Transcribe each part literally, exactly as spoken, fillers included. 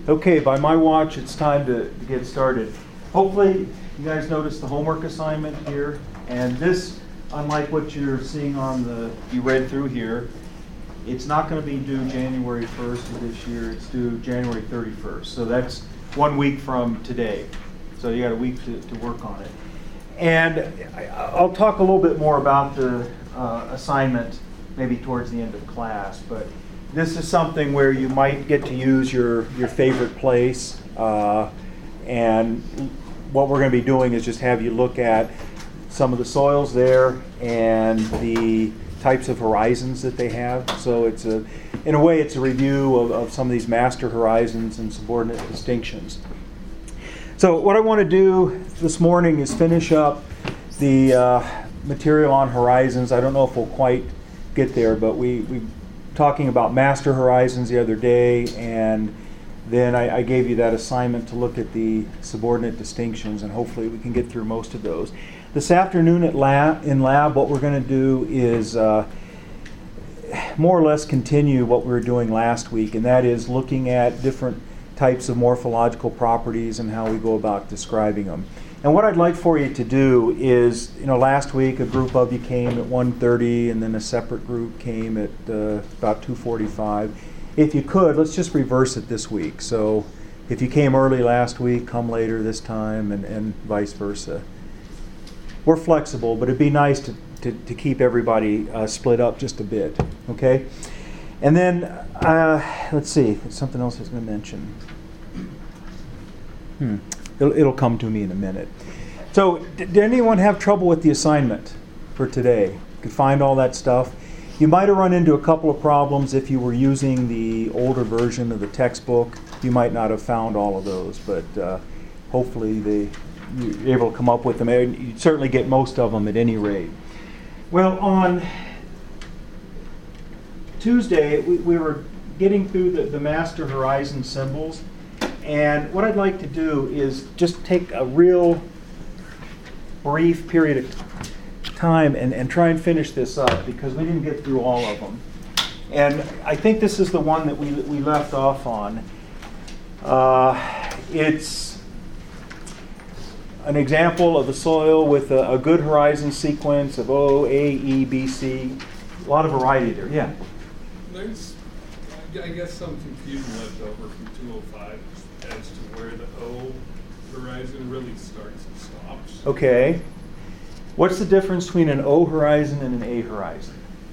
Okay, by my watch, it's time to, to get started. Hopefully, you guys noticed the homework assignment here. And this, unlike what you're seeing on the, you read through here, it's not going to be due January first of this year. It's due January thirty-first. So that's one week from today. So you got a week to, to work on it. And I, I'll talk a little bit more about the uh, assignment maybe towards the end of class. But this is something where you might get to use your, your favorite place. Uh, and what we're going to be doing is just have you look at some of the soils there and the types of horizons that they have. So it's a, in a way, it's a review of, of some of these master horizons and subordinate distinctions. So what I want to do this morning is finish up the uh, material on horizons. I don't know if we'll quite get there, but we we talking about master horizons the other day, and then I, I gave you that assignment to look at the subordinate distinctions, and hopefully we can get through most of those. This afternoon at lab, in lab, what we're going to do is uh, more or less continue what we were doing last week, and that is looking at different types of morphological properties and how we go about describing them. And what I'd like for you to do is, you know, last week a group of you came at one thirty, and then a separate group came at uh, about two forty-five. If you could, let's just reverse it this week. So if you came early last week, come later this time, and, and vice versa. We're flexible, but it'd be nice to, to, to keep everybody uh, split up just a bit, okay? And then, uh, let's see, something else I was going to mention. Hmm. It'll, it'll come to me in a minute. So, did, did anyone have trouble with the assignment for today? You could find all that stuff. You might have run into a couple of problems if you were using the older version of the textbook. You might not have found all of those, but uh, hopefully they, you're able to come up with them. You'd certainly get most of them at any rate. Well, on Tuesday, we, we were getting through the, the master horizon symbols. And what I'd like to do is just take a real brief period of time and, and try and finish this up, because we didn't get through all of them. And I think this is the one that we, we left off on. Uh, it's an example of the soil with a, a good horizon sequence of O, A, E, B, C. A lot of variety there. Yeah? There's, I guess, some confusion left over from two oh five as to where the O horizon really starts and stops. Okay. What's the difference between an O horizon and an A horizon?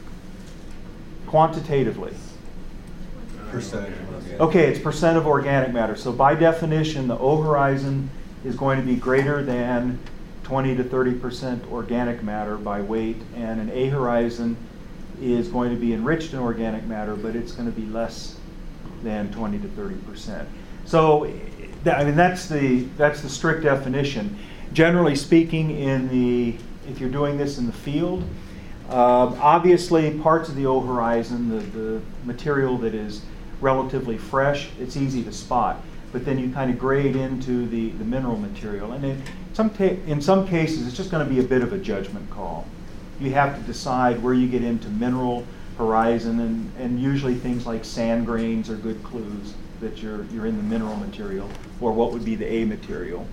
Quantitatively. Percent. Okay, it's percent of organic matter. So by definition, the O horizon is going to be greater than twenty to thirty percent organic matter by weight, and an A horizon is going to be enriched in organic matter, but it's going to be less than twenty to thirty percent. So, I mean, that's the that's the strict definition. Generally speaking, in the if you're doing this in the field, uh, obviously parts of the O horizon, the, the material that is relatively fresh, it's easy to spot. But then you kind of grade into the, the mineral material. And in some, ta- in some cases, it's just going to be a bit of a judgment call. You have to decide where you get into mineral horizon, and, and usually things like sand grains are good clues that you're, you're in the mineral material, or what would be the A material.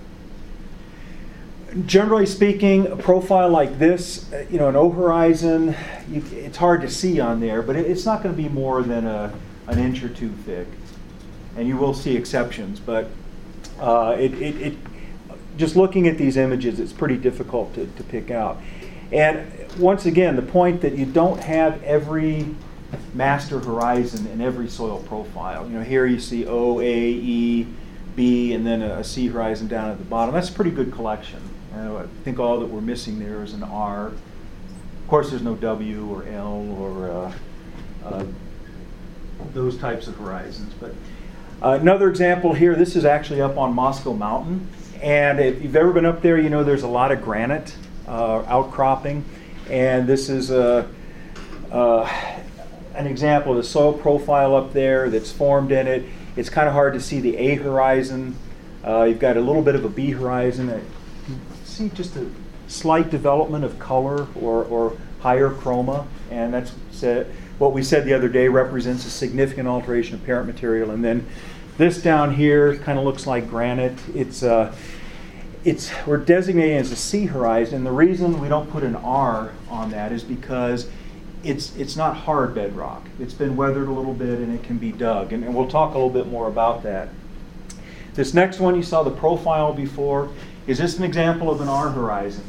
Generally speaking, a profile like this, you know, an O horizon, you, it's hard to see on there, but it, it's not going to be more than a, an inch or two thick. And you will see exceptions, but uh, it, it, it, just looking at these images, it's pretty difficult to, to pick out. And once again, the point that you don't have every master horizon in every soil profile. You know, here you see O, A, E, B, and then a, a C horizon down at the bottom. That's a pretty good collection. Uh, I think all that we're missing there is an R. Of course, there's no W or L or uh, uh, those types of horizons. But uh, another example here, this is actually up on Moscow Mountain. And if you've ever been up there, you know there's a lot of granite uh, outcropping. And this is a, uh, an example of the soil profile up there that's formed in it. It's kind of hard to see the A horizon. Uh, you've got a little bit of a B horizon. You see just a slight development of color or, or higher chroma, and that's said, what we said the other day represents a significant alteration of parent material. And then This down here kind of looks like granite. It's uh, it's we're designating it as a C horizon, and the reason we don't put an R on that is because it's it's not hard bedrock. It's been weathered a little bit and it can be dug, and, and we'll talk a little bit more about that. This next one, you saw the profile before. Is this an example of an R horizon?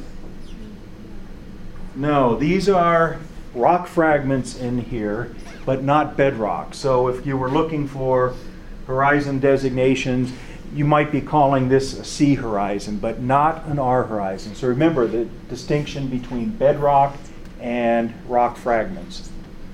No, these are rock fragments in here, but not bedrock. So if you were looking for horizon designations, you might be calling this a C horizon, but not an R horizon. So remember the distinction between bedrock and rock fragments.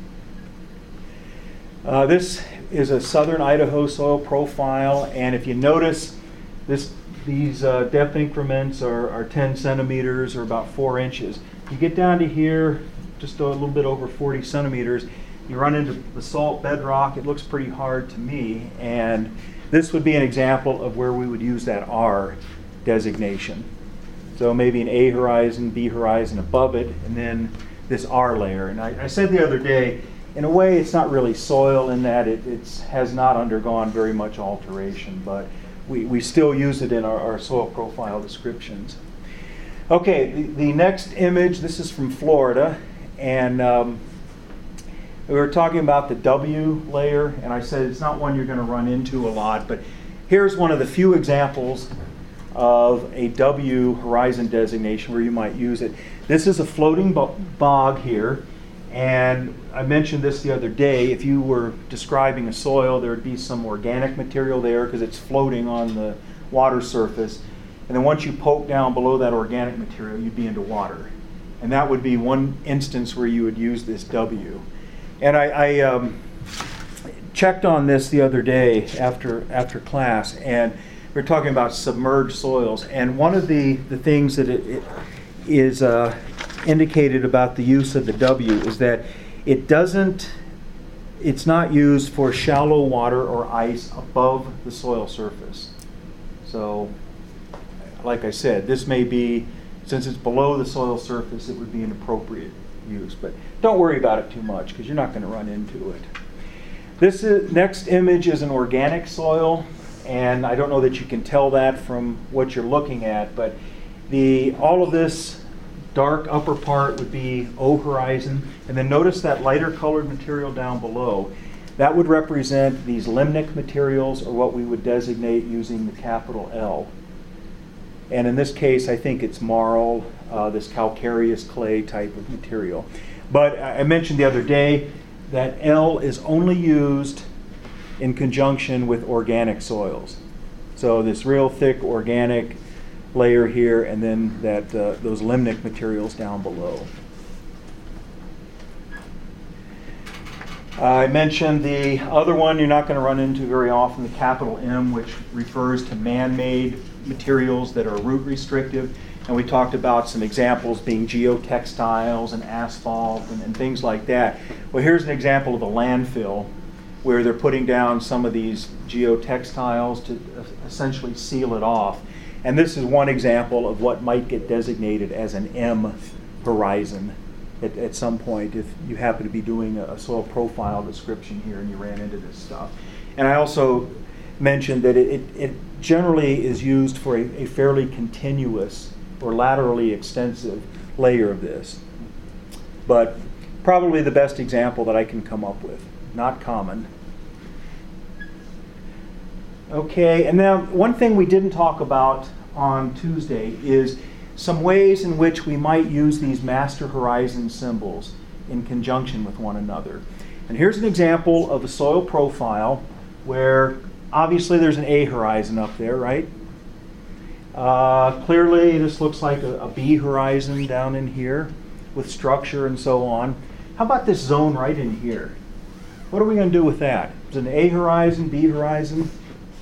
Uh, this is a southern Idaho soil profile, and if you notice, this these uh, depth increments are, are ten centimeters or about four inches. You get down to here, just a little bit over forty centimeters, you run into the salt bedrock. It looks pretty hard to me, and this would be an example of where we would use that R designation. So maybe an A horizon, B horizon above it, and then this R layer. And I, I said the other day, in a way it's not really soil in that it it's, has not undergone very much alteration, but we, we still use it in our, our soil profile descriptions. Okay, the, the next image, this is from Florida, and um, we were talking about the W layer, and I said it's not one you're going to run into a lot, but here's one of the few examples of a W horizon designation where you might use it. This is a floating bog here, and I mentioned this the other day. If you were describing a soil, there would be some organic material there because it's floating on the water surface. And then once you poke down below that organic material, you'd be into water. And that would be one instance where you would use this W. And I, I um, checked on this the other day after, after class, and we were talking about submerged soils. And one of the, the things that it, it is uh, indicated about the use of the W is that it doesn't, it's not used for shallow water or ice above the soil surface. So, like I said, this may be, since it's below the soil surface, it would be an appropriate use. But don't worry about it too much because you're not going to run into it. This is, next image is an organic soil, and I don't know that you can tell that from what you're looking at, but the all of this dark upper part would be O horizon, and then notice that lighter colored material down below. That would represent these limnic materials, or what we would designate using the capital L. And in this case, I think it's marl, uh, this calcareous clay type of material. But I mentioned the other day that L is only used in conjunction with organic soils. So this real thick organic layer here, and then that uh, those limnic materials down below. Uh, I mentioned the other one you're not going to run into very often, the capital M, which refers to man-made materials that are root restrictive. And we talked about some examples being geotextiles and asphalt and, and things like that. Well, here's an example of a landfill where they're putting down some of these geotextiles to essentially seal it off. And this is one example of what might get designated as an M horizon at, at some point if you happen to be doing a, a soil profile description here and you ran into this stuff. And I also mentioned that it, it, it generally is used for a, a fairly continuous or laterally extensive layer of this. But probably the best example that I can come up with. Not common. Okay, and now one thing we didn't talk about on Tuesday is some ways in which we might use these master horizon symbols in conjunction with one another. And here's an example of a soil profile where obviously there's an A horizon up there, right? Uh, clearly this looks like a, a B horizon down in here with structure and so on. How about this zone right in here? What are we going to do with that? Is it an A horizon, B horizon?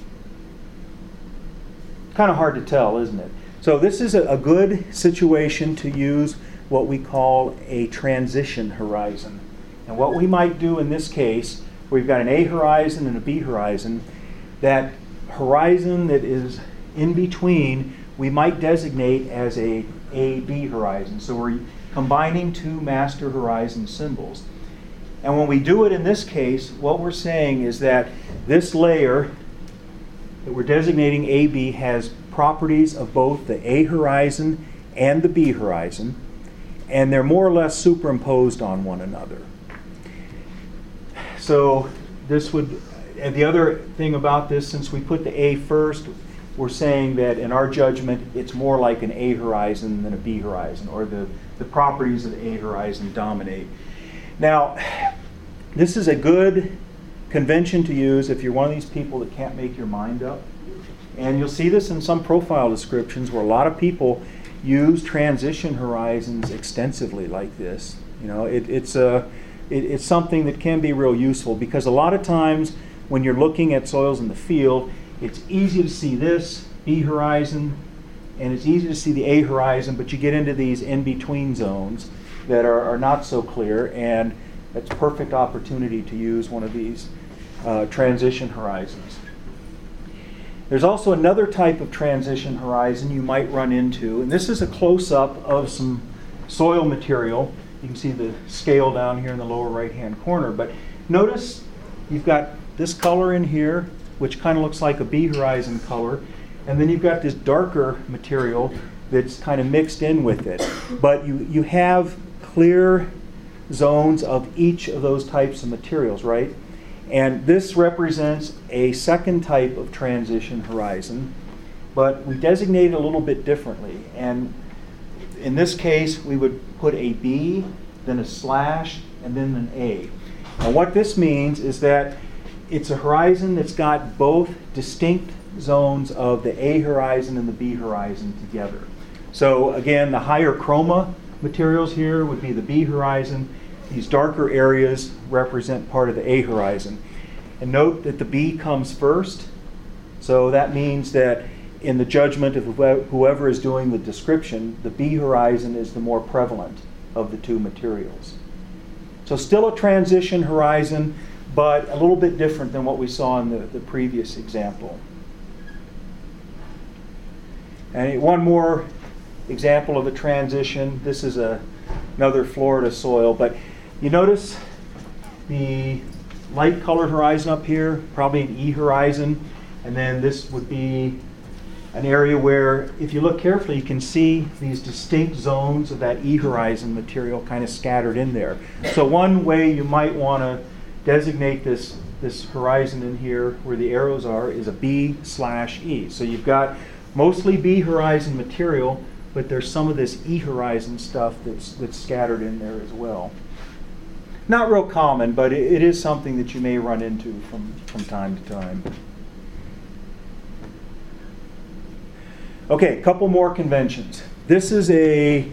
Kind of hard to tell, isn't it? So this is a, a good situation to use what we call a transition horizon. And what we might do in this case, we've got an A horizon and a B horizon. That horizon that is in between, we might designate as a A B horizon. So we're combining two master horizon symbols. And when we do it in this case, what we're saying is that this layer that we're designating A B has properties of both the A horizon and the B horizon, and they're more or less superimposed on one another. So this would, and the other thing about this, since we put the A first, we're saying that in our judgment, it's more like an A horizon than a B horizon, or the, the properties of the A horizon dominate. Now, this is a good convention to use if you're one of these people that can't make your mind up. And you'll see this in some profile descriptions where a lot of people use transition horizons extensively like this. You know, it, it's, a, it, it's something that can be real useful, because a lot of times when you're looking at soils in the field, it's easy to see this B horizon, and it's easy to see the A horizon, but you get into these in-between zones that are, are not so clear, and it's a perfect opportunity to use one of these uh, transition horizons. There's also another type of transition horizon you might run into, and this is a close-up of some soil material. You can see the scale down here in the lower right-hand corner, but notice you've got this color in here, which kind of looks like a B horizon color, and then you've got this darker material that's kind of mixed in with it. But you, you have clear zones of each of those types of materials, right? And this represents a second type of transition horizon, but we designate it a little bit differently. And in this case, we would put a B, then a slash, and then an A. And what this means is that it's a horizon that's got both distinct zones of the A horizon and the B horizon together. So again, the higher chroma materials here would be the B horizon. These darker areas represent part of the A horizon. And note that the B comes first. So that means that in the judgment of whoever is doing the description, the B horizon is the more prevalent of the two materials. So still a transition horizon, but a little bit different than what we saw in the, the previous example. And one more example of a transition. This is a, another Florida soil, but you notice the light colored horizon up here, probably an E horizon, and then this would be an area where, if you look carefully, you can see these distinct zones of that E horizon material kind of scattered in there. So one way you might want to designate this, this horizon in here where the arrows are is a B slash E. So you've got mostly B horizon material, but there's some of this E horizon stuff that's, that's scattered in there as well. Not real common, but it, it is something that you may run into from, from time to time. Okay, a couple more conventions. This is a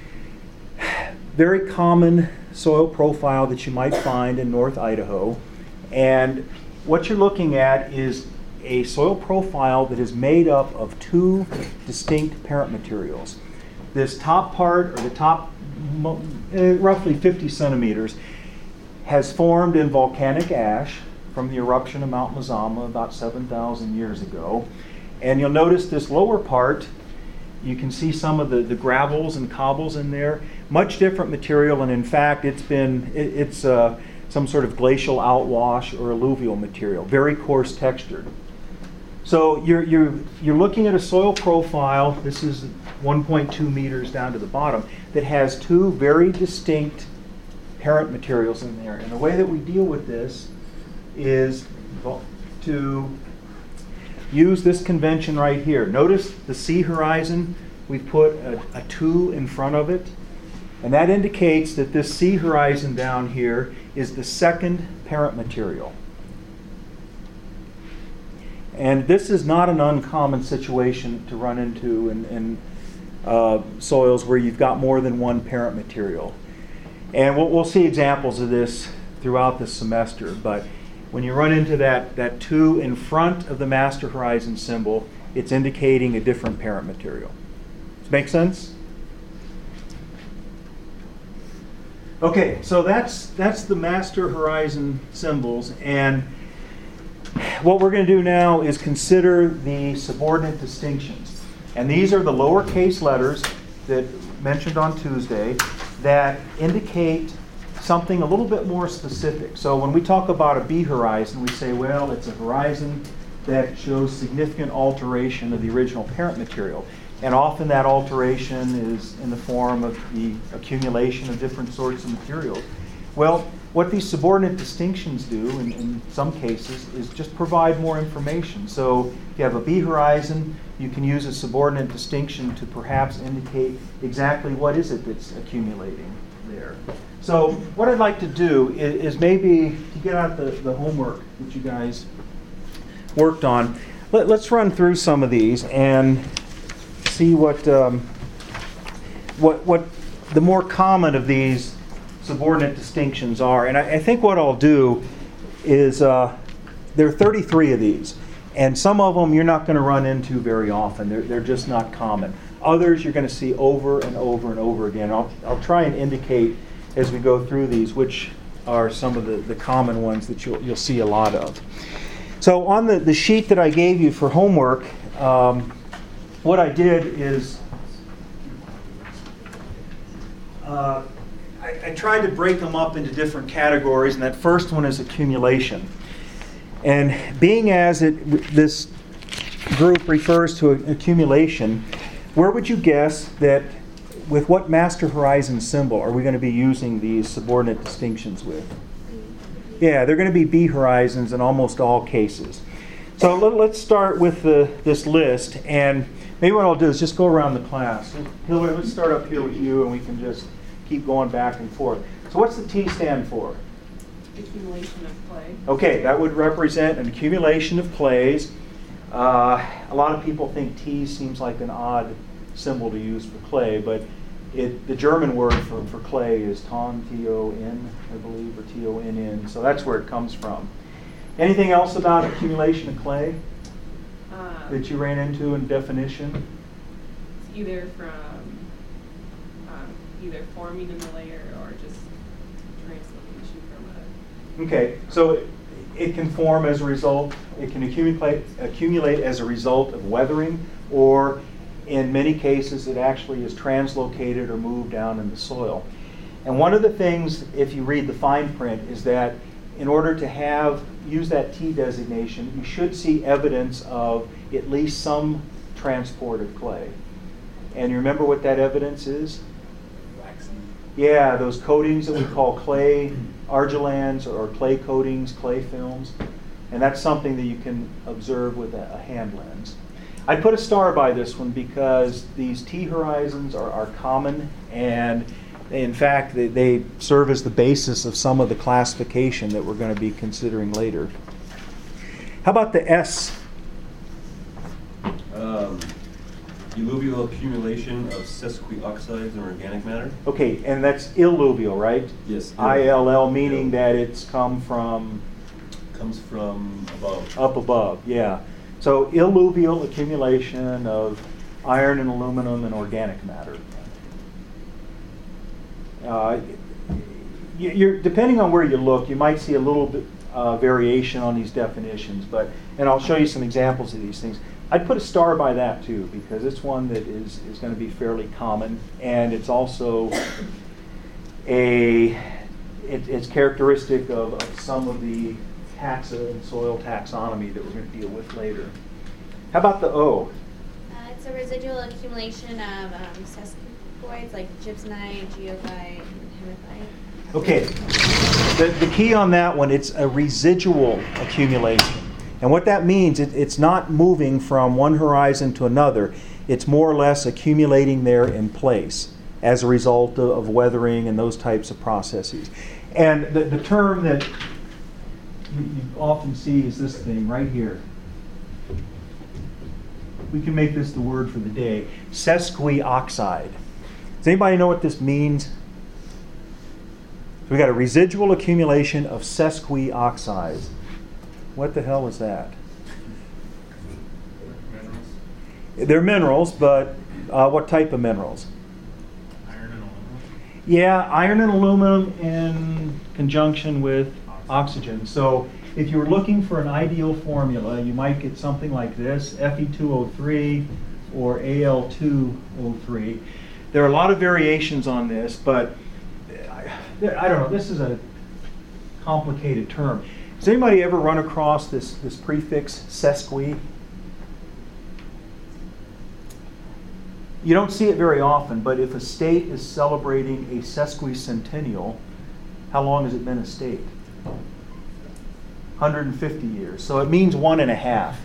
very common soil profile that you might find in North Idaho. And what you're looking at is a soil profile that is made up of two distinct parent materials. This top part, or the top uh, roughly fifty centimeters, has formed in volcanic ash from the eruption of Mount Mazama about seven thousand years ago. And you'll notice this lower part, you can see some of the, the gravels and cobbles in there. Much different material, and in fact, it's been, it, it's uh, some sort of glacial outwash or alluvial material, very coarse textured. So you're, you're, you're looking at a soil profile, this is one point two meters down to the bottom, that has two very distinct parent materials in there. And the way that we deal with this is to use this convention right here. Notice the C horizon, we've put a, a two in front of it. And that indicates that this C horizon down here is the second parent material. And this is not an uncommon situation to run into in, in uh, soils where you've got more than one parent material. And we'll, we'll see examples of this throughout the semester, but when you run into that, that two in front of the master horizon symbol, it's indicating a different parent material. Does that make sense? Okay, so that's, that's the master horizon symbols, and what we're going to do now is consider the subordinate distinctions. And these are the lowercase letters that mentioned on Tuesday that indicate something a little bit more specific. So when we talk about a B horizon, we say, well, it's a horizon that shows significant alteration of the original parent material. And often that alteration is in the form of the accumulation of different sorts of materials. Well, what these subordinate distinctions do in, in some cases is just provide more information. So if you have a B horizon, you can use a subordinate distinction to perhaps indicate exactly what is it that's accumulating there. So what I'd like to do is, is maybe to get out the, the homework that you guys worked on, let, let's run through some of these and see what, um, what, what the more common of these subordinate distinctions are. And I, I think what I'll do is, uh, there are thirty-three of these, and some of them you're not going to run into very often. They're, they're just not common. Others you're going to see over and over and over again. I'll, I'll try and indicate as we go through these which are some of the, the common ones that you'll, you'll see a lot of. So on the, the sheet that I gave you for homework, um, what I did is uh, I, I tried to break them up into different categories, and that first one is accumulation. And being as it this group refers to accumulation, where would you guess that with what master horizon symbol are we going to be using these subordinate distinctions with? Yeah, they're going to be B horizons in almost all cases. So let, let's start with the, this list, and maybe what I'll do is just go around the class. Hillary, let's start up here with you, and we can just keep going back and forth. So what's the T stand for? Accumulation of clay. Okay, that would represent an accumulation of clays. Uh, a lot of people think T seems like an odd symbol to use for clay, but it, the German word for, for clay is Ton, T O N, I believe, or T O N N, so that's where it comes from. Anything else about accumulation of clay Um, that you ran into in definition? It's either from um, either forming in the layer or just translocation from a. Okay, so it, it can form as a result, it can accumulate, accumulate as a result of weathering, or in many cases it actually is translocated or moved down in the soil. And one of the things, if you read the fine print, is that in order to have use that T designation, you should see evidence of at least some transport of clay. And you remember what that evidence is? Waxing. Yeah, those coatings that we call clay argillans or clay coatings, clay films. And that's something that you can observe with a, a hand lens. I put a star by this one because these T horizons are, are common, and they, in fact, they, they serve as the basis of some of the classification that we're going to be considering later. How about the S? Um, Illuvial accumulation of sesquioxides and organic matter. Okay, and that's illuvial, right? Yes. I L L, meaning Ill. that it's come from Comes from above. up above, yeah. So illuvial accumulation of iron and aluminum and organic matter. Uh, you, you're, depending on where you look, you might see a little bit uh, variation on these definitions, but and I'll show you some examples of these things. I'd put a star by that too, because it's one that is, is going to be fairly common, and it's also a it, it's characteristic of, of some of the taxa and soil taxonomy that we're going to deal with later. How about the O? Uh, it's a residual accumulation of um, sesquicoids like gypsumite, geophyte, and hematite. Okay, the, the key on that one, it's a residual accumulation. And what that means, it, it's not moving from one horizon to another. It's more or less accumulating there in place as a result of, of weathering and those types of processes. And the, the term that you, you often see is this thing right here. We can make this the word for the day, sesquioxide. Does anybody know what this means? So we got a residual accumulation of sesquioxides. What the hell is that? Minerals. They're minerals, but uh, what type of minerals? Iron and aluminum. Yeah, iron and aluminum in conjunction with oxygen. So if you were looking for an ideal formula, you might get something like this, F E two O three or A L two O three. There are a lot of variations on this, but I, I don't know, this is a complicated term. Does anybody ever run across this, this prefix sesqui? You don't see it very often, but if a state is celebrating a sesquicentennial, how long has it been a state? one hundred fifty years. So it means one and a half.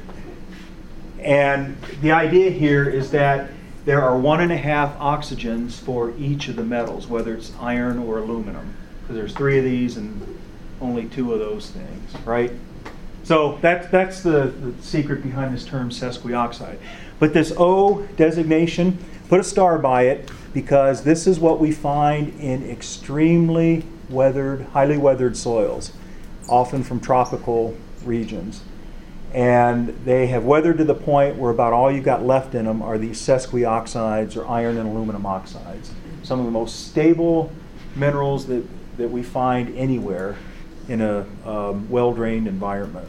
And the idea here is that there are one and a half oxygens for each of the metals, whether it's iron or aluminum. Because there's three of these and only two of those things, right? So that's, that's the, the secret behind this term sesquioxide. But this O designation, put a star by it, because this is what we find in extremely weathered, highly weathered soils, often from tropical regions. And they have weathered to the point where about all you've got left in them are these sesquioxides or iron and aluminum oxides. Some of the most stable minerals that, that we find anywhere in a um, well-drained environment.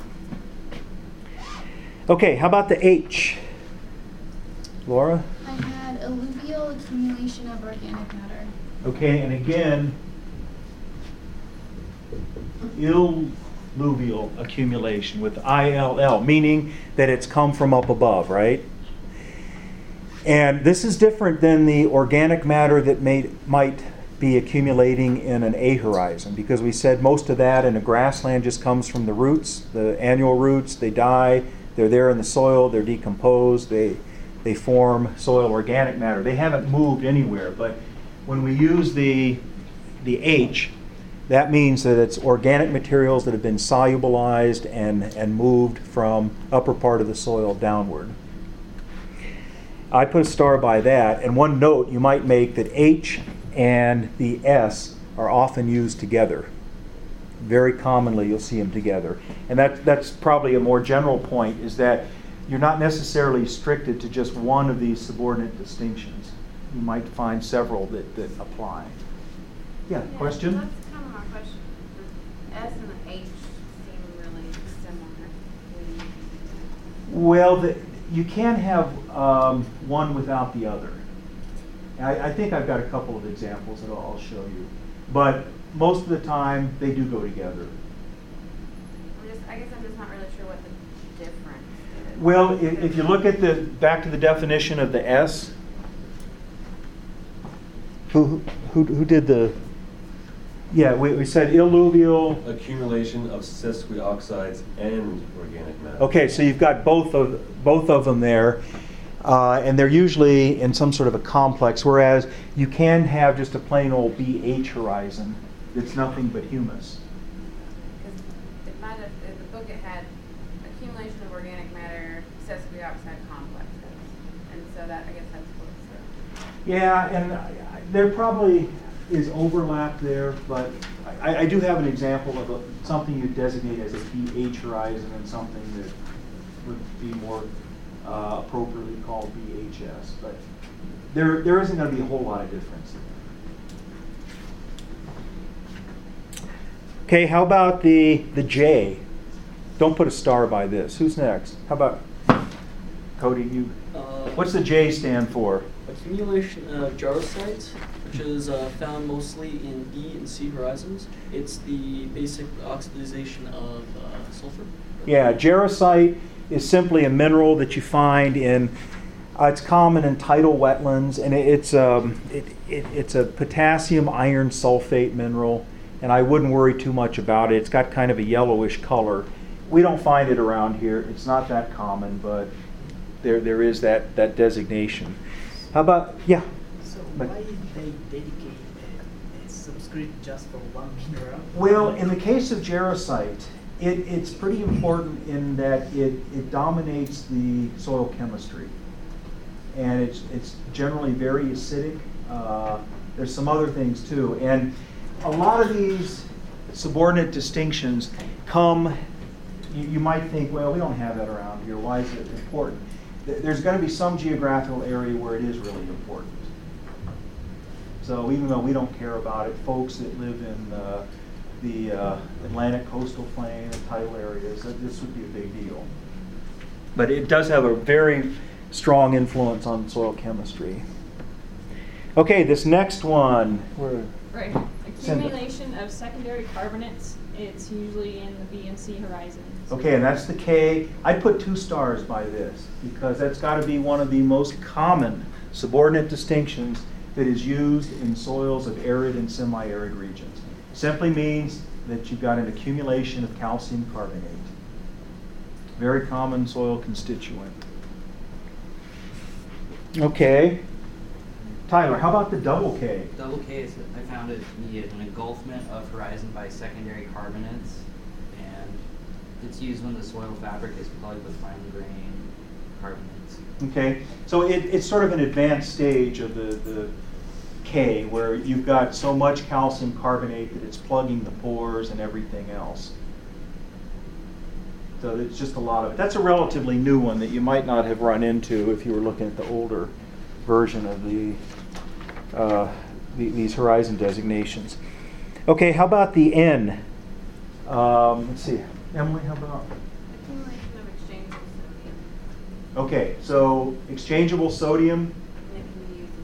Okay, how about the H? Laura? I had alluvial accumulation of organic matter. Okay, and again, illuvial accumulation with I L L, meaning that it's come from up above, right? And this is different than the organic matter that may, might be accumulating in an A horizon, because we said most of that in a grassland just comes from the roots, the annual roots. They die, they're there in the soil, they're decomposed, they, they form soil organic matter. They haven't moved anywhere, but when we use the, the H, that means that it's organic materials that have been solubilized and, and moved from upper part of the soil downward. I put a star by that, and one note you might make that H and the S are often used together. Very commonly you'll see them together. And that, that's probably a more general point, is that you're not necessarily restricted to just one of these subordinate distinctions. You might find several that, that apply. Yeah, Yeah, question? That's kind of my question. The S and the H seem really similar. Well, the, you can't have um, one without the other. I, I think I've got a couple of examples that I'll, I'll show you. But most of the time, they do go together. I'm just, I guess I'm just not really sure what the difference is. Well, if, if you look at the, back to the definition of the S, who, who, who did the, yeah, we, we said illuvial. Accumulation of sesquioxides and organic matter. Okay, so you've got both of, both of them there. Uh, and they're usually in some sort of a complex, whereas you can have just a plain old B H horizon that's nothing but humus. Because it might have, in the book it had accumulation of organic matter, sesquioxide complexes. And so that, I guess that's what it's uh, Yeah, and I, I, there probably is overlap there, but I, I do have an example of a, something you designate as a B H horizon and something that would be more uh, appropriately called B H S. But there, there isn't going to be a whole lot of difference there. Okay, how about the, the J? Don't put a star by this. Who's next? How about Cody? You. Uh, What's the J stand for? Accumulation of jarosites, which is uh, found mostly in B and C horizons. It's the basic oxidization of uh, sulfur. Yeah, jarosite is simply a mineral that you find in, uh, it's common in tidal wetlands, and it, it's, um, it, it, it's a potassium iron sulfate mineral, and I wouldn't worry too much about it. It's got kind of a yellowish color. We don't find it around here. It's not that common, but there, there is that, that designation. How about, yeah? So But- why did they dedicate a, a subscript just for one mineral? Well, in the case of jarosite, it, it's pretty important in that it, it dominates the soil chemistry. And it's, it's generally very acidic. Uh, there's some other things too. And a lot of these subordinate distinctions come, you, you might think, well, we don't have that around here. Why is it important? There's going to be some geographical area where it is really important. So even though we don't care about it, folks that live in uh, the uh, Atlantic coastal plain and tidal areas, that this would be a big deal. But it does have a very strong influence on soil chemistry. Okay, this next one. Where? Right. Accumulation of secondary carbonates It's usually in the B and C horizons. Okay, and that's the K. I'd put two stars by this because that's got to be one of the most common subordinate distinctions that is used in soils of arid and semi-arid regions. Simply means that you've got an accumulation of calcium carbonate. Very common soil constituent. Okay. Tyler, how about the double K? Double K is, I found it to be an engulfment of horizon by secondary carbonates, and it's used when the soil fabric is plugged with fine grain carbonates. Okay, so it, it's sort of an advanced stage of the, the K where you've got so much calcium carbonate that it's plugging the pores and everything else. So it's just a lot of it. That's a relatively new one that you might not have run into if you were looking at the older version of the, uh, the these horizon designations. Okay, how about the N? Um, let's see, Emily, how about? Accumulation of exchangeable sodium. Okay, so exchangeable sodium. And it can be used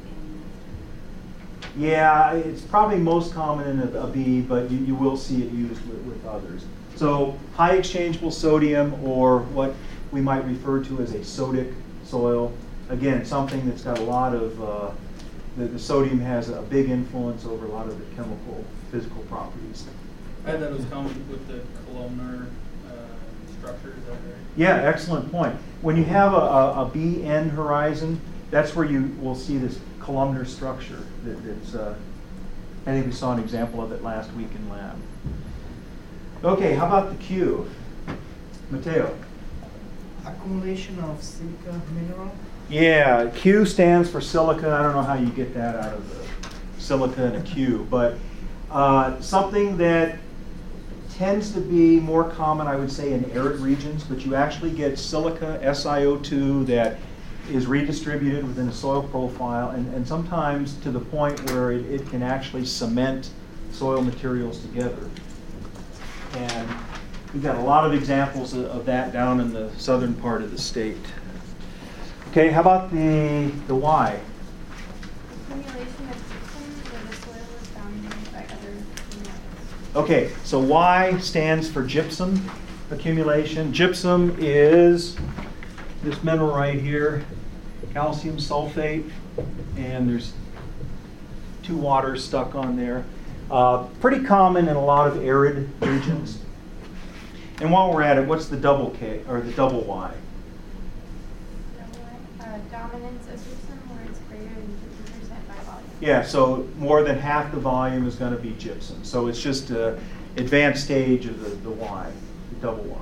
again. Yeah, it's probably most common in a, a B, but you, you will see it used with, with others. So high exchangeable sodium, or what we might refer to as a sodic soil. Again, something that's got a lot of, uh, the, the sodium has a big influence over a lot of the chemical, physical properties. I thought it was common with the columnar uh, structure, is that right? Yeah, excellent point. When you have a, a, a B N horizon, that's where you will see this columnar structure. That, that's, uh, I think we saw an example of it last week in lab. Okay, how about the Q? Mateo? Accumulation of silica mineral. Yeah, Q stands for silica. I don't know how you get that out of the silica and a Q, but uh, something that tends to be more common, I would say, in arid regions, but you actually get silica, S i O two, that is redistributed within a soil profile, and, and sometimes to the point where it, it can actually cement soil materials together. And we've got a lot of examples of, of that down in the southern part of the state. Okay, how about the, the Y? Accumulation of gypsum where the soil is dominated by other minerals. Okay, so Y stands for gypsum accumulation. Gypsum is this mineral right here, calcium sulfate, and there's two waters stuck on there. Uh, pretty common in a lot of arid regions. And while we're at it, what's the double K, or the double Y? Double Y, uh, dominance of gypsum where it's greater than fifty percent by volume. Yeah, so more than half the volume is going to be gypsum. So it's just an advanced stage of the, the Y, the double Y.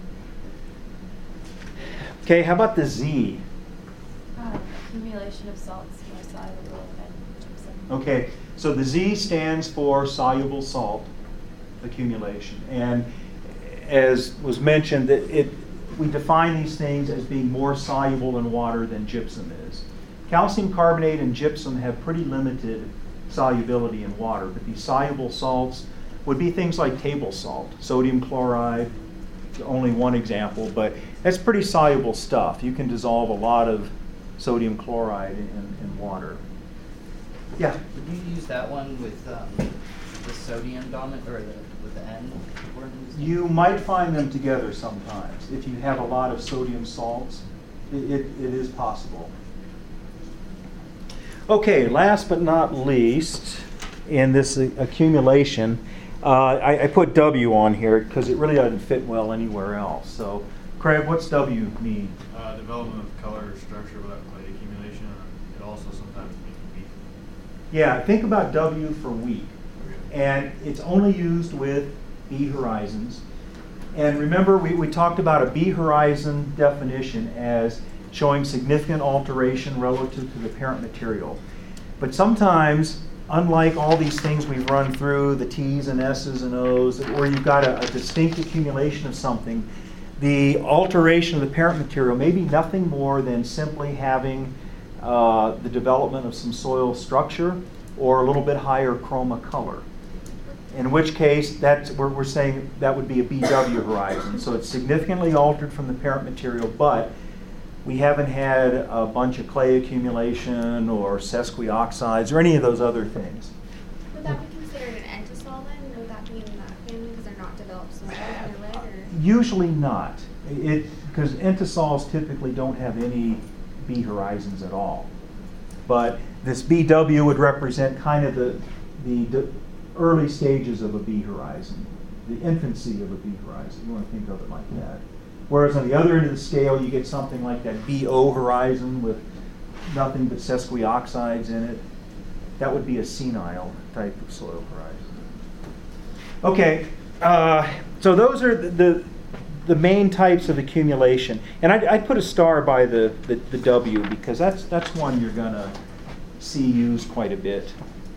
Okay, how about the Z? Uh, accumulation of salts more soluble than gypsum. Okay, so the Z stands for soluble salt accumulation. And as was mentioned, that it, we define these things as being more soluble in water than gypsum is. Calcium carbonate and gypsum have pretty limited solubility in water, but these soluble salts would be things like table salt, sodium chloride, only one example, but that's pretty soluble stuff. You can dissolve a lot of sodium chloride in, in water. Yeah? Would you use that one with um, the sodium dominant, or the, with the N? You might find them together sometimes. If you have a lot of sodium salts, it, it, it is possible. Okay, last but not least, in this uh, accumulation, uh, I, I put W on here because it really doesn't fit well anywhere else. So, Craig, what's W mean? Uh, development of color or structure without clay accumulation. It also sometimes means weak. Yeah, think about W for weak. And it's only used with B horizons. And remember, we, we talked about a B horizon definition as showing significant alteration relative to the parent material. But sometimes, unlike all these things we've run through, the T's and S's and O's, where you've got a, a distinct accumulation of something, the alteration of the parent material may be nothing more than simply having uh, the development of some soil structure or a little bit higher chroma color. In which case, that's, we're, we're saying that would be a B W horizon. So it's significantly altered from the parent material, but we haven't had a bunch of clay accumulation or sesquioxides or any of those other things. Would that be considered an entisol then? Would that be in that family because they're not developed Usually not. It, because entosols typically don't have any B horizons at all. But this B W would represent kind of the, the, the early stages of a B horizon, the infancy of a B horizon. You want to think of it like that. Whereas on the other end of the scale, you get something like that B O horizon with nothing but sesquioxides in it. That would be a senile type of soil horizon. Okay, uh, so those are the, the, the main types of accumulation. And I'd, I'd put a star by the, the, the W because that's, that's one you're going to see used quite a bit.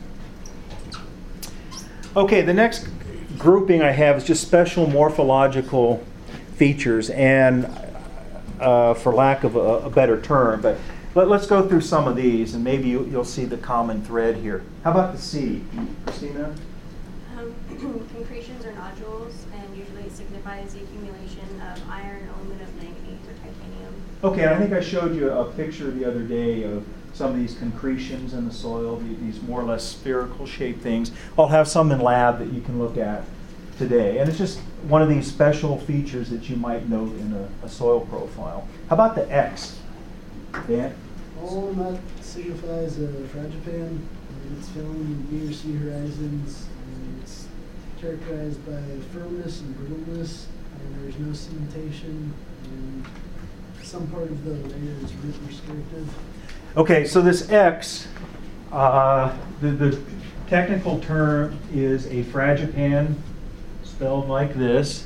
Okay, the next grouping I have is just special morphological features, and uh, for lack of a, a better term, but let, let's go through some of these, and maybe you, you'll see the common thread here. How about the C, Christina? Um, concretions are nodules, and usually it signifies the accumulation of iron, aluminum, manganese, or titanium. Okay, I think I showed you a picture the other day of some of these concretions in the soil, these more or less spherical shaped things. I'll have some in lab that you can look at today. And it's just one of these special features that you might note in a, a soil profile. How about the X? Dan? All that signifies a fragipan. And it's found in B or C horizons. And it's characterized by firmness and brittleness. And there's no cementation. And some part of the layer is root restrictive. Okay, so this X, uh, the, the technical term is a fragipan, spelled like this.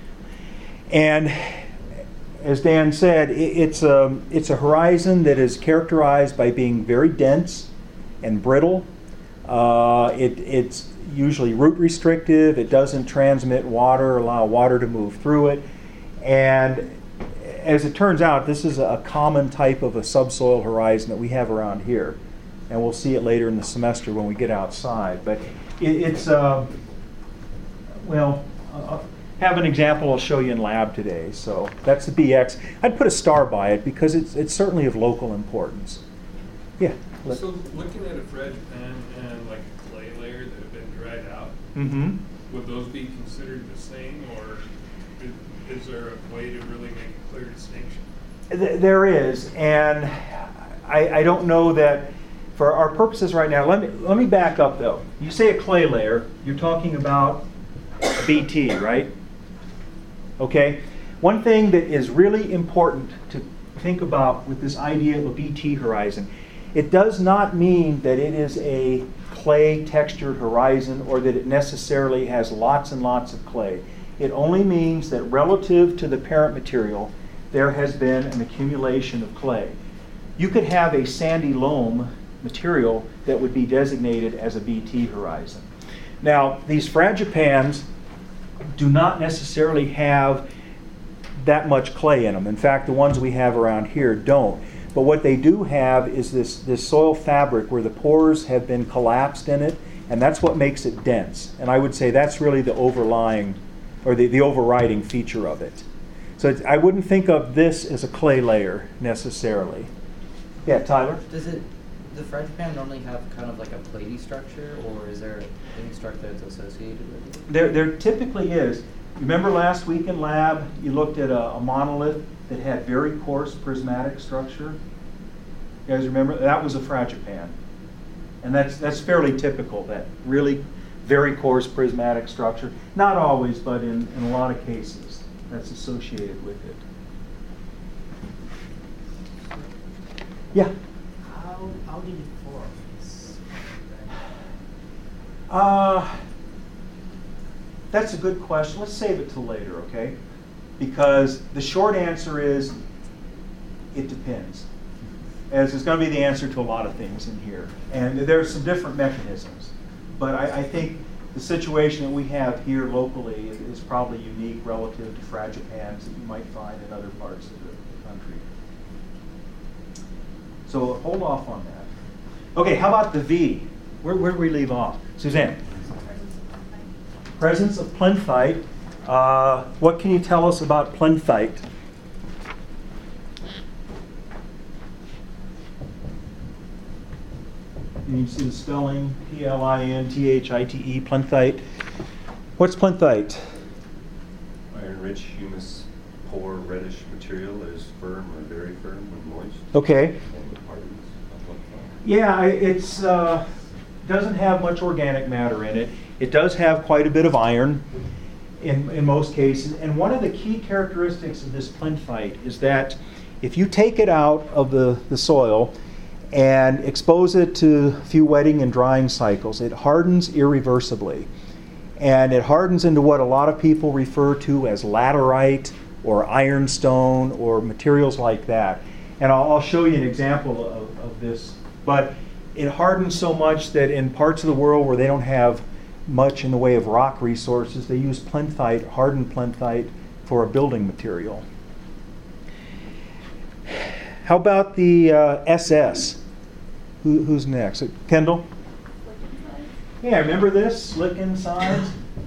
And as Dan said, it, it's, a, it's a horizon that is characterized by being very dense and brittle. Uh, it, it's usually root restrictive. It doesn't transmit water, allow water to move through it. And as it turns out, this is a common type of a subsoil horizon that we have around here. And we'll see it later in the semester when we get outside. But it, it's, uh, well, I'll have an example I'll show you in lab today. So that's the B X. I'd put a star by it because it's, it's certainly of local importance. Yeah? So looking at a fragipan and like a clay layer that have been dried out, Mm-hmm. would those be considered the same, or is, is there a way to really make a clear distinction? There is, and I, I don't know that for our purposes right now. Let me let me back up though. You say a clay layer, you're talking about B T, right? Okay. One thing that is really important to think about with this idea of a B T horizon, it does not mean that it is a clay textured horizon or that it necessarily has lots and lots of clay. It only means that relative to the parent material, there has been an accumulation of clay. You could have a sandy loam material that would be designated as a B T horizon. Now, these fragipans do not necessarily have that much clay in them. In fact, the ones we have around here don't. But what they do have is this, this soil fabric where the pores have been collapsed in it, and that's what makes it dense. And I would say that's really the overlying, or the, the overriding feature of it. So it's, I wouldn't think of this as a clay layer necessarily. Yeah, Tyler? Does it, the fragipan normally have kind of like a platy structure, or is there any structure that's associated with it? There, there typically is. Remember last week in lab, you looked at a, a monolith that had very coarse prismatic structure? You guys remember? That was a fragipan. And that's, that's fairly typical, that really very coarse prismatic structure. Not always, but in, in a lot of cases, that's associated with it. Yeah? How, how did it form? Uh, that's a good question. Let's save it till later, okay? Because the short answer is, it depends. As is going to be the answer to a lot of things in here. And there's some different mechanisms. But I, I think the situation that we have here locally is, is probably unique relative to fragipans that you might find in other parts of the country. So hold off on that. Okay, how about the V? Where, where do we leave off? Suzanne? Presence of plinthite. Uh, what can you tell us about plinthite? And you see the spelling, P L I N T H I T E, plinthite. What's plinthite? Iron rich, humus, poor, reddish material that is firm or very firm when moist. Okay. And hardens on what time? Yeah, I- it's uh, doesn't have much organic matter in it. It does have quite a bit of iron in, in most cases. And one of the key characteristics of this plinthite is that if you take it out of the, the soil and expose it to a few wetting and drying cycles, it hardens irreversibly. And it hardens into what a lot of people refer to as laterite or ironstone or materials like that. And I'll, I'll show you an example of, of this. But it hardens so much that in parts of the world where they don't have much in the way of rock resources, they use plinthite, hardened plinthite, for a building material. How about the uh, S S? Who, who's next? Kendall? Yeah, remember this? Slick insides.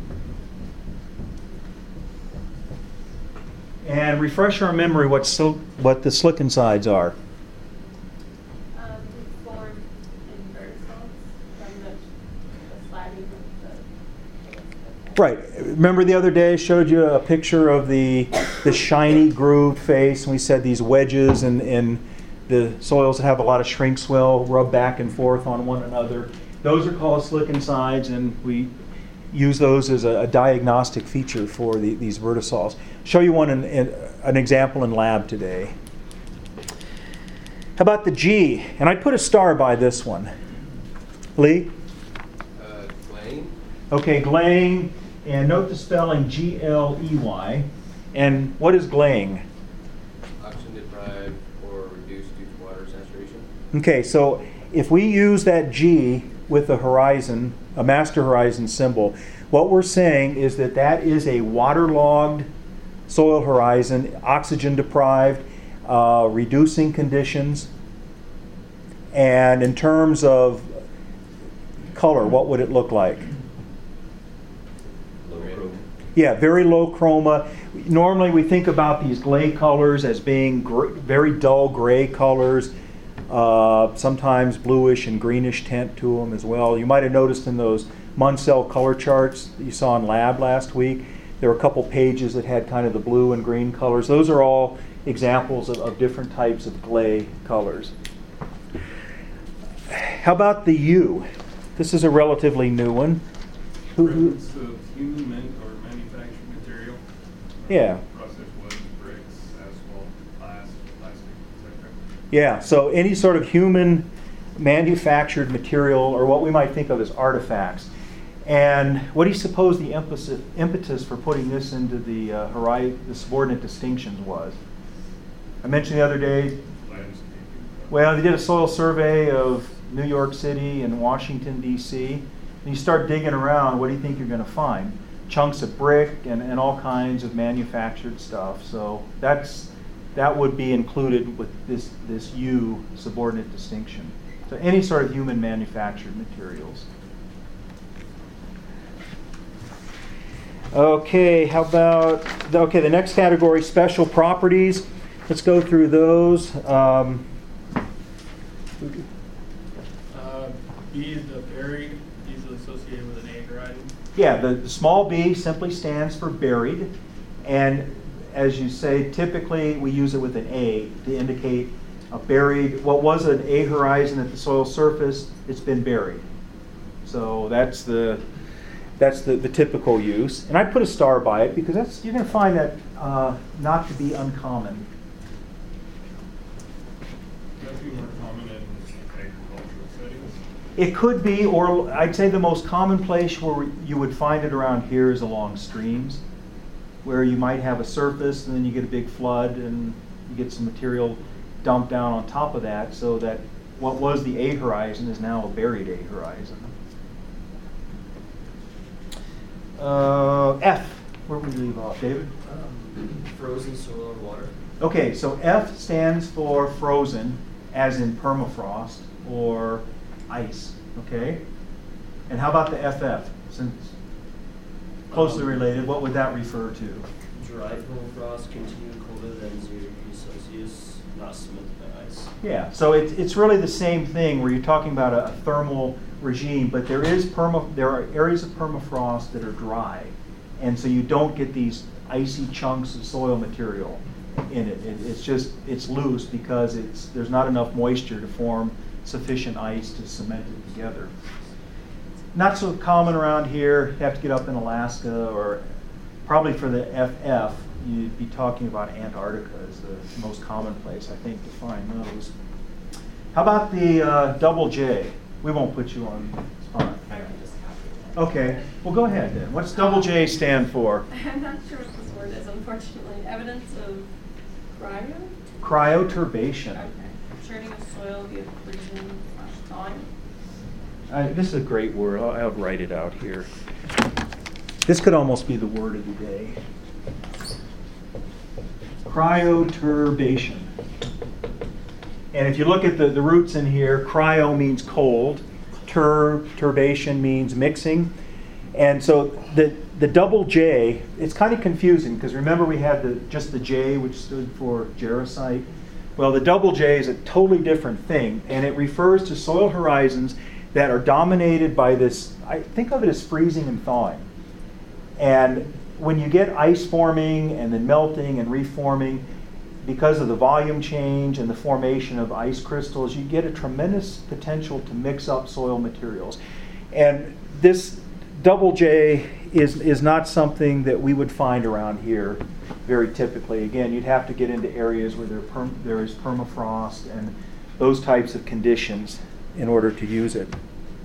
And refresh our memory what, sil- what the slick insides are. Um, formed in verticals from the, the slagging of the. Right. Remember the other day I showed you a picture of the the shiny grooved face, and we said these wedges and in the soils that have a lot of shrink swell rub back and forth on one another. Those are called slick insides, and we use those as a, a diagnostic feature for the, these vertisols. Show you one in, in, an example in lab today. How about the G? And I put a star by this one. Lee? Uh, Gleying. Okay, gleying. And note the spelling G L E Y. And what is gleying? Oxygen deprived or reduced due to water saturation. Okay, so if we use that G with a horizon, a master horizon symbol, what we're saying is that that is a waterlogged soil horizon, oxygen deprived, uh, reducing conditions. And in terms of color, what would it look like? Low chroma. Yeah, very low chroma. Normally we think about these clay colors as being gr- very dull gray colors, uh, sometimes bluish and greenish tint to them as well. You might have noticed in those Munsell color charts that you saw in lab last week, there were a couple pages that had kind of the blue and green colors. Those are all examples of, of different types of clay colors. How about the U? This is a relatively new one. Who, who, Remnants of human man- or manufactured material. Yeah. Processed wood, bricks, asphalt, glass, plastic, et cetera. Yeah, so any sort of human manufactured material, or what we might think of as artifacts. And what do you suppose the impetus, impetus for putting this into the, uh, hori- the subordinate distinctions was? I mentioned the other day, Landscaping. well, they did a soil survey of New York City and Washington, D C And you start digging around, what do you think you're going to find? Chunks of brick and, and all kinds of manufactured stuff. So that's that would be included with this, this U subordinate distinction. So any sort of human manufactured materials. Okay, how about, okay, the next category, special properties. Let's go through those. Um, Uh, B is the buried, easily associated with an A horizon. Yeah, the, the small b simply stands for buried. And as you say, typically we use it with an A to indicate a buried, what was an A horizon at the soil surface, it's been buried. So that's the that's the, the typical use. And I put a star by it because that's you're going to find that uh, not to be uncommon. That'd be more common in agricultural settings. It could be, or I'd say the most common place where you would find it around here is along streams, where you might have a surface and then you get a big flood and you get some material dumped down on top of that, so that what was the A horizon is now a buried A horizon. Uh, F, where would we leave off, David? Um, frozen soil or water. Okay, so F stands for frozen, as in permafrost or ice, okay? And how about the F F? Since closely Um, related, what would that refer to? Dry permafrost, continued colder than zero degrees Celsius, not smoothed by ice. Yeah, so it's it's really the same thing where you're talking about a, a thermal regime, but there is perma there are areas of permafrost that are dry, and so you don't get these icy chunks of soil material in it. it. It's just, it's loose because it's, there's not enough moisture to form sufficient ice to cement it together. Not so common around here. You have to get up in Alaska, or probably for the F F, you'd be talking about Antarctica as the most common place, I think, to find those. How about the uh, double J? We won't put you on the spot. I can just copy it. Okay, well go ahead then. What's double J stand for? I'm not sure what this word is, unfortunately. Evidence of cryo? Cryoturbation. Okay. Churning of soil via freezing slash thawing. Uh, this is a great word. I'll, I'll write it out here. This could almost be the word of the day. Cryoturbation. And if you look at the, the roots in here, cryo means cold, tur, turbation means mixing. And so the, the double J, it's kind of confusing because remember we had the, just the J, which stood for jarosite. Well, the double J is a totally different thing, and it refers to soil horizons that are dominated by this, I think of it as freezing and thawing. And when you get ice forming and then melting and reforming, because of the volume change and the formation of ice crystals, you get a tremendous potential to mix up soil materials. And this double J is, is not something that we would find around here very typically. Again, you'd have to get into areas where there, perm, there is permafrost and those types of conditions in order to use it.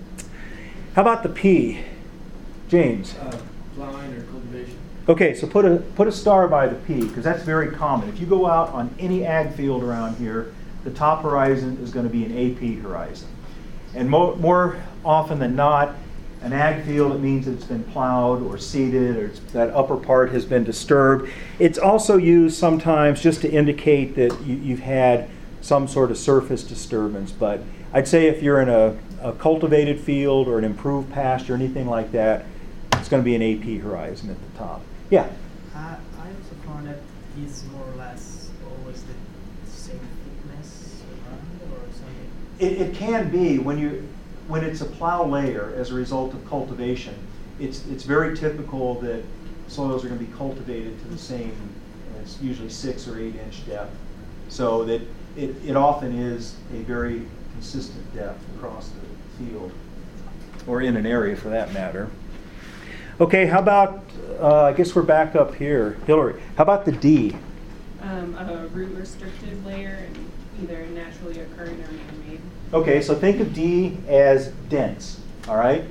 How about the P? James? Uh, plowing or cultivation. Okay, so put a put a star by the P, because that's very common. If you go out on any ag field around here, the top horizon is going to be an A P horizon. And mo more often than not, an ag field, it means it's been plowed or seeded, or it's, that upper part has been disturbed. It's also used sometimes just to indicate that you, you've had some sort of surface disturbance. But I'd say if you're in a, a cultivated field or an improved pasture or anything like that, it's going to be an A P horizon at the top. Yeah? I, I also found that it's more or less always the same thickness around or something. It, it can be when you when it's a plow layer as a result of cultivation. It's it's very typical that soils are going to be cultivated to the same, it's usually six or eight inch depth, so that it, it often is a very consistent depth across the field, or in an area for that matter. Okay, how about, uh, I guess we're back up here. Hillary, how about the D? Um, a root restricted layer, and either naturally occurring or man-made. Okay, so think of D as dense, all right?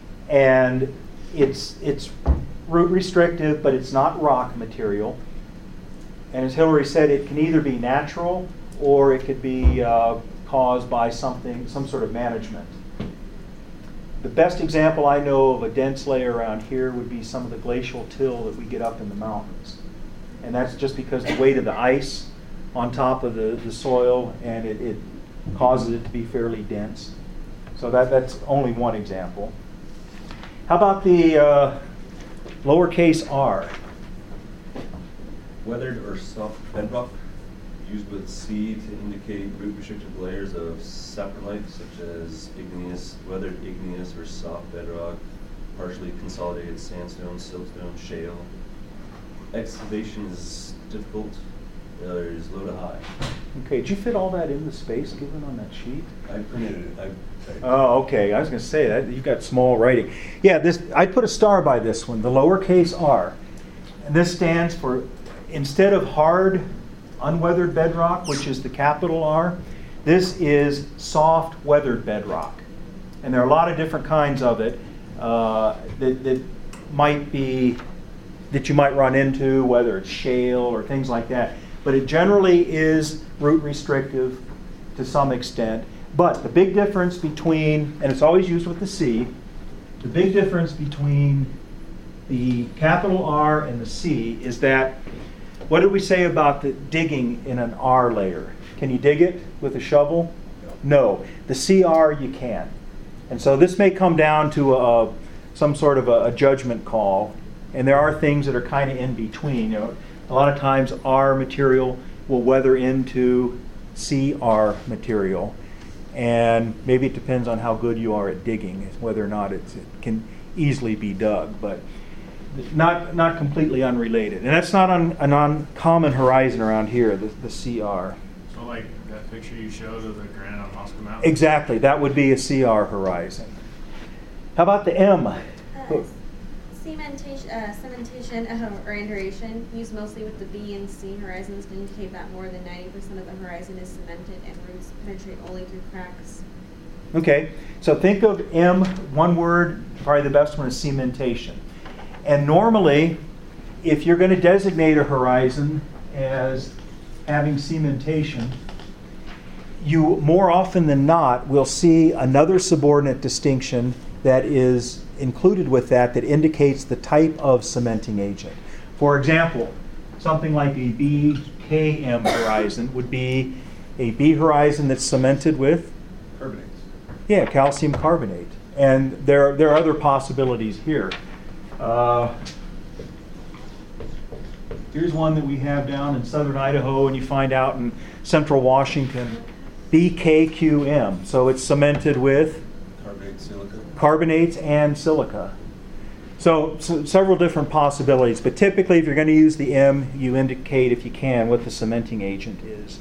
And it's, it's root restrictive, but it's not rock material. And as Hillary said, it can either be natural or it could be uh, caused by something, some sort of management. The best example I know of a dense layer around here would be some of the glacial till that we get up in the mountains. And that's just because the weight of the ice on top of the, the soil, and it, it causes it to be fairly dense. So that, that's only one example. How about the uh, lowercase r? Weathered or soft bedrock, used with C to indicate root restricted layers of saprolite, such as igneous, weathered igneous or soft bedrock, partially consolidated sandstone, siltstone, shale. Excavation is difficult. There is low to high. Okay, did you fit all that in the space given on that sheet? I printed it. I, I Oh, okay. I was going to say that you've got small writing. Yeah, this I put a star by this one, the lowercase r. And this stands for, instead of hard, unweathered bedrock, which is the capital R, this is soft, weathered bedrock. And there are a lot of different kinds of it uh, that, that might be, that you might run into, whether it's shale or things like that. But it generally is root restrictive to some extent. But the big difference between, and it's always used with the C, the big difference between the capital R and the C is that, what did we say about the digging in an R layer? Can you dig it with a shovel? No. The C R you can. And so this may come down to a, some sort of a, a judgment call. And there are things that are kind of in between. You know, a lot of times R material will weather into C R material. And maybe it depends on how good you are at digging, whether or not it's, it can easily be dug. But not, not completely unrelated. And that's not un, an uncommon horizon around here, the, the C R. So like that picture you showed of the granite on Moscow Mountain? Exactly, that would be a C R horizon. How about the M? Uh, cementation, uh, cementation uh, or induration, used mostly with the B and C horizons to indicate that more than ninety percent of the horizon is cemented and roots penetrate only through cracks. Okay, so think of M, one word, probably the best one is cementation. And normally, if you're going to designate a horizon as having cementation, you more often than not will see another subordinate distinction that is included with that that indicates the type of cementing agent. For example, something like a B K M horizon would be a B horizon that's cemented with Carbonates. Yeah, calcium carbonate. And there, there are other possibilities here. Uh, here's one that we have down in southern Idaho, and you find out in central Washington, B K Q M. So it's cemented with Carbonate, silica. carbonates and silica. So, so several different possibilities, but typically if you're going to use the M, you indicate, if you can, what the cementing agent is.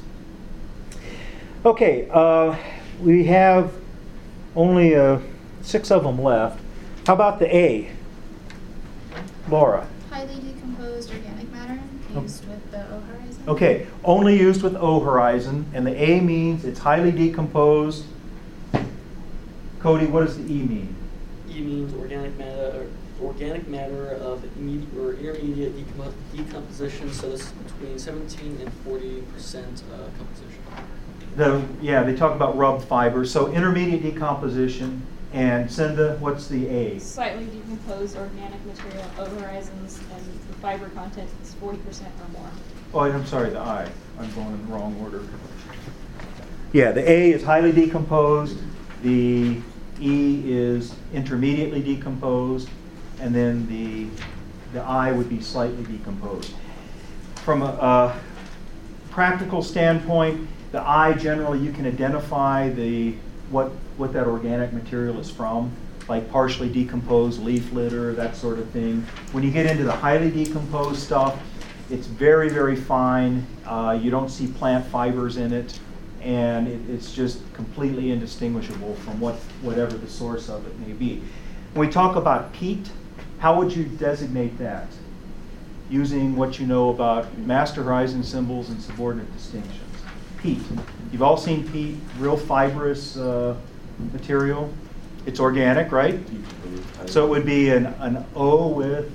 Okay, uh, we have only uh, six of them left. How about the A? Laura? Highly decomposed organic matter used with the O horizon. Okay, only used with O horizon, and the A means it's highly decomposed. Cody, what does the E mean? E means organic matter, organic matter of immediate or intermediate decompo decomposition. So this is between seventeen and forty percent uh, composition. The, yeah, they talk about rubbed fibers. So intermediate decomposition. And Cinda, what's the A? Slightly decomposed organic material O horizons, and the fiber content is forty percent or more. Oh, I'm sorry, the I. I'm going in the wrong order. Yeah, the A is highly decomposed. The E is intermediately decomposed. And then the, the I would be slightly decomposed. From a, a practical standpoint, the I generally you can identify the what what that organic material is from, like partially decomposed leaf litter, that sort of thing. When you get into the highly decomposed stuff, it's very, very fine. Uh, you don't see plant fibers in it, and it, it's just completely indistinguishable from what whatever the source of it may be. When we talk about peat, how would you designate that? Using what you know about master horizon symbols and subordinate distinctions. Peat. You've all seen peat, real fibrous uh, material. It's organic, right? So it would be an, an O with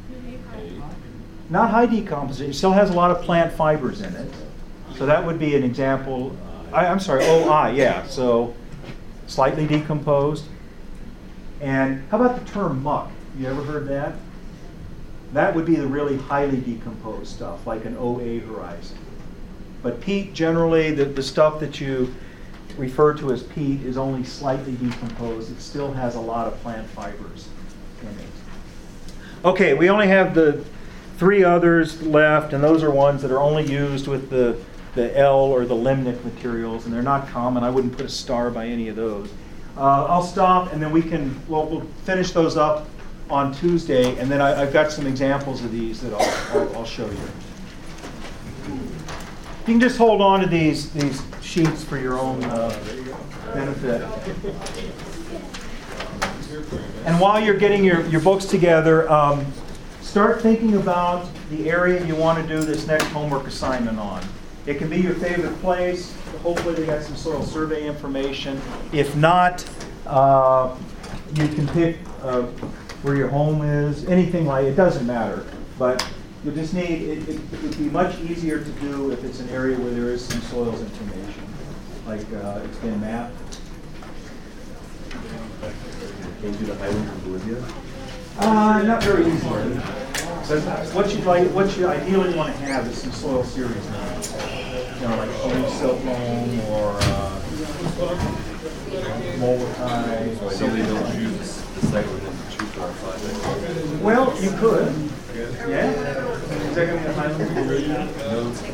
not high decomposition. It still has a lot of plant fibers in it. So that would be an example. I, I'm sorry, O I, yeah. So slightly decomposed. And how about the term muck? You ever heard that? That would be the really highly decomposed stuff, like an O A horizon. But peat, generally, the, the stuff that you refer to as peat is only slightly decomposed. It still has a lot of plant fibers in it. Okay, we only have the three others left, and those are ones that are only used with the, the L or the limnic materials, and they're not common. I wouldn't put a star by any of those. Uh, I'll stop, and then we can, well, we'll finish those up on Tuesday, and then I, I've got some examples of these that I'll, I'll, I'll show you. You can just hold on to these, these sheets for your own uh, benefit. And while you're getting your, your books together, um, start thinking about the area you want to do this next homework assignment on. It can be your favorite place. Hopefully they got some soil survey information. If not, uh, you can pick uh, where your home is, anything like it, doesn't matter. But you just need, it, it, it would be much easier to do if it's an area where there is some soils information, like uh, it's been mapped. Can you do the highlands of Bolivia? Uh, not very easily. So what you'd like, what you ideally want to have is some soil series maps. You know, like old silt loam or uh, Molokai. So ideally don't choose the site we're going to choose for our project. Well, you could. Yeah? Is that going to be the highlands of Bolivia?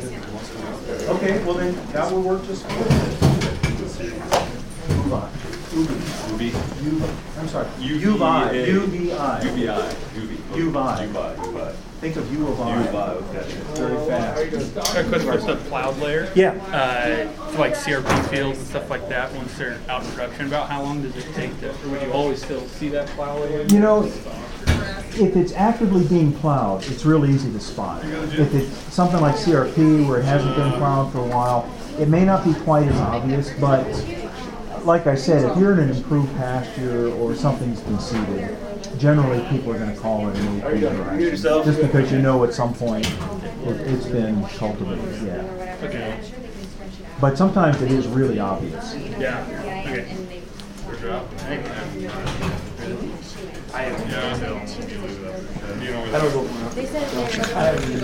No. Okay, well then that will work just fine. Move on. Ubi. Ubi. U, I'm sorry. U V U V I. A. U V I. U V I. U V. U V I. U V I. U V I. Think of U of I. U V I, okay. Very fast. A question with the plowed layer. Yeah. Uh, for like C R P fields and stuff like that, once they're out in production, about how long does it take to, or would you always still see that plow layer? You know, if it's actively being plowed, it's real easy to spot. If it's something like C R P where it hasn't been plowed for a while, it may not be quite as obvious, but like I said, if you're in an improved pasture or something's been seeded, generally people are going to call it an A P horizon, just because you know at some point it, it's been cultivated, yeah. Okay. But sometimes it is really obvious. Yeah. Okay. Good job. I have. Yeah. You know, I don't know. They said they were-